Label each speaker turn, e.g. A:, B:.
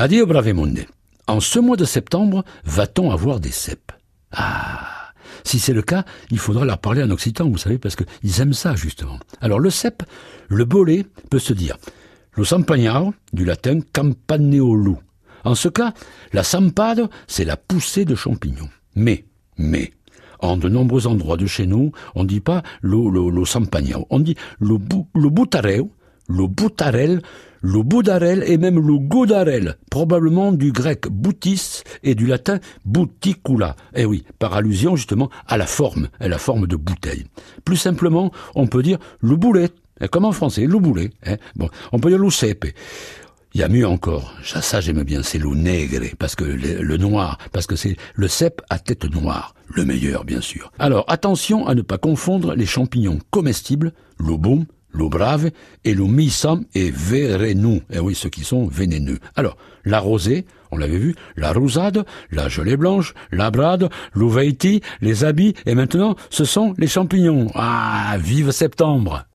A: Addio bravemonde. En ce mois de septembre, va-t-on avoir des cèpes? Ah, si c'est le cas, il faudra leur parler en occitan, vous savez, parce qu'ils aiment ça, justement. Alors, le cèpe, le bolet, peut se dire lo sampagnaro, du latin campaneolo. En ce cas, la sampade, c'est la poussée de champignons. Mais, en de nombreux endroits de chez nous, on ne dit pas lo sampagnaro, on dit lo butareu, le boutarel, le boudarel et même le godarel, probablement du grec boutis et du latin buticula. Eh oui, par allusion justement à la forme de bouteille. Plus simplement, on peut dire le boulet, comme en français, le boulet. Bon, on peut dire le cepe. Il y a mieux encore, ça j'aime bien, c'est le negre, parce que le noir, parce que c'est le cèpe à tête noire, le meilleur bien sûr. Alors attention à ne pas confondre les champignons comestibles, le baume, le brave et le misam et véréneux. Eh oui, ceux qui sont vénéneux. Alors, la rosée, on l'avait vu, la rousade, la gelée blanche, la brade, l'ouveiti, les habits, et maintenant, ce sont les champignons. Ah, vive septembre!